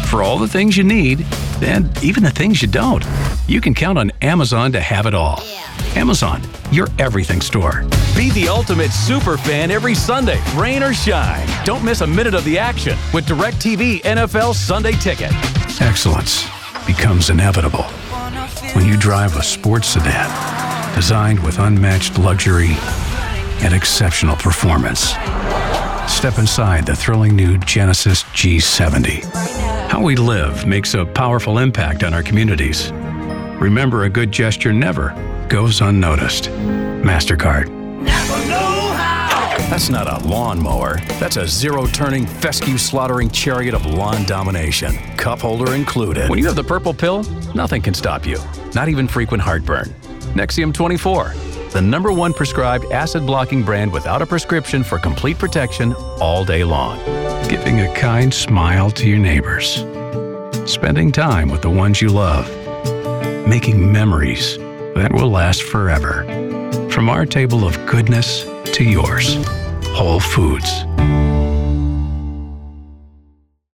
For all the things you need, and even the things you don't, you can count on Amazon to have it all. Amazon, your everything store. Be the ultimate super fan every Sunday, rain or shine. Don't miss a minute of the action with DirecTV NFL Sunday Ticket. Excellence becomes inevitable when you drive a sports sedan designed with unmatched luxury and exceptional performance. Step inside the thrilling new Genesis G70. How we live makes a powerful impact on our communities. Remember, a good gesture never goes unnoticed. MasterCard. That's not a lawnmower. That's a zero-turning, fescue-slaughtering chariot of lawn domination. Cup holder included. When you have the purple pill, nothing can stop you. Not even frequent heartburn. Nexium 24. The #1 prescribed acid-blocking brand without a prescription for complete protection all day long. Giving a kind smile to your neighbors. Spending time with the ones you love. Making memories that will last forever. From our table of goodness to yours. Whole Foods.